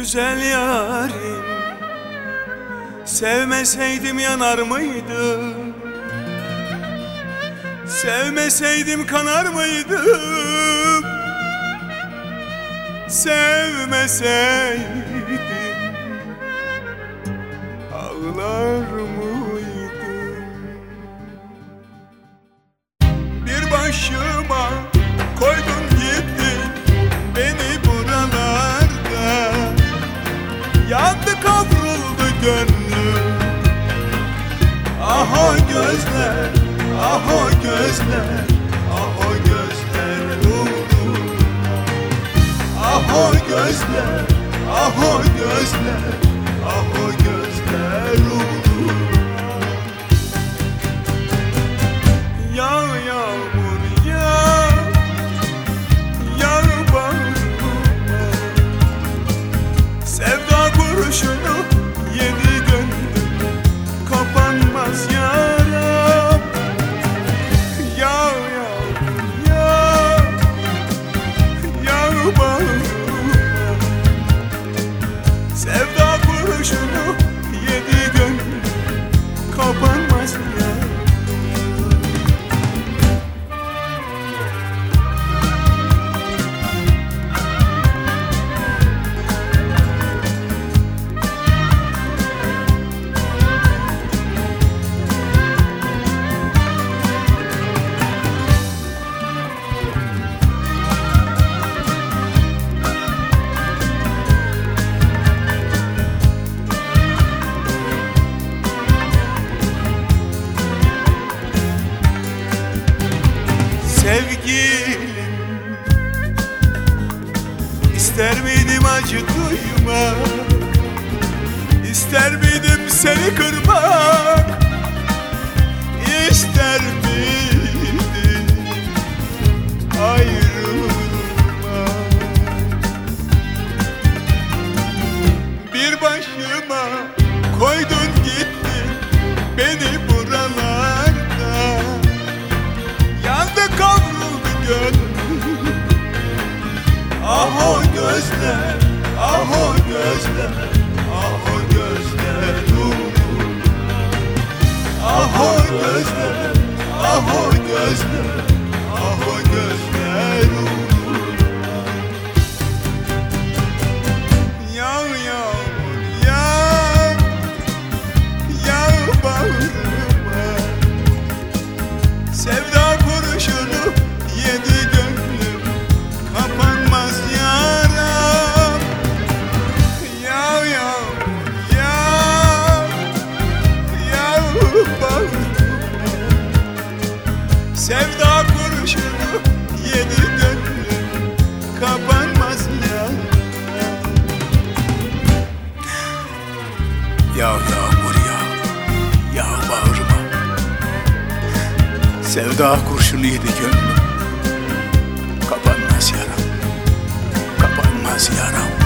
Güzel yarim, sevmeseydim yanar mıydım? Sevmeseydim kanar mıydım? Sevmeseydim ağlar mıydım? Bir başıma koydun gittin beni buralarda. Yandı kavruldu gönlüm. Ah o gözler, ah o gözler, ah o gözler uğruna. Ah o gözler, ah o gözler, ah o gözler uğruna. Yağ yağmur yağ, yağ bağrıma. Sevda kurşunu yedi gönlüm, kapanmaz yaram. Yağ yağmur yağ, yağ bağrıma. Sevda kurşunu yedi gönlüm, kapanmaz yaram. Sevgilim, ister miydim acı duymak? İster miydim seni kırmak? İster miydim ayrılmak? Bir başıma koydun gittin beni buralarda. Yandı kavruldu gönlüm. Ah o gözler, ah o gözler, ah o gözler uğruna. Ah o gözler, ah o gözler, ah o gözler uğruna. Yağ yağmur yağ, yağ bağrıma. Sevda kurşunu yedi gönlüm, kapanmaz yaram. Yağ yağmur yağ, yağ bağrıma. Sevda kurşunu yedi gönlüm, kapanmaz yaram. Yağ yağmur yağ, yağ bağrıma. Sevda kurşunu yedi gönlüm, kapanmaz yaram, kapanmaz yaram.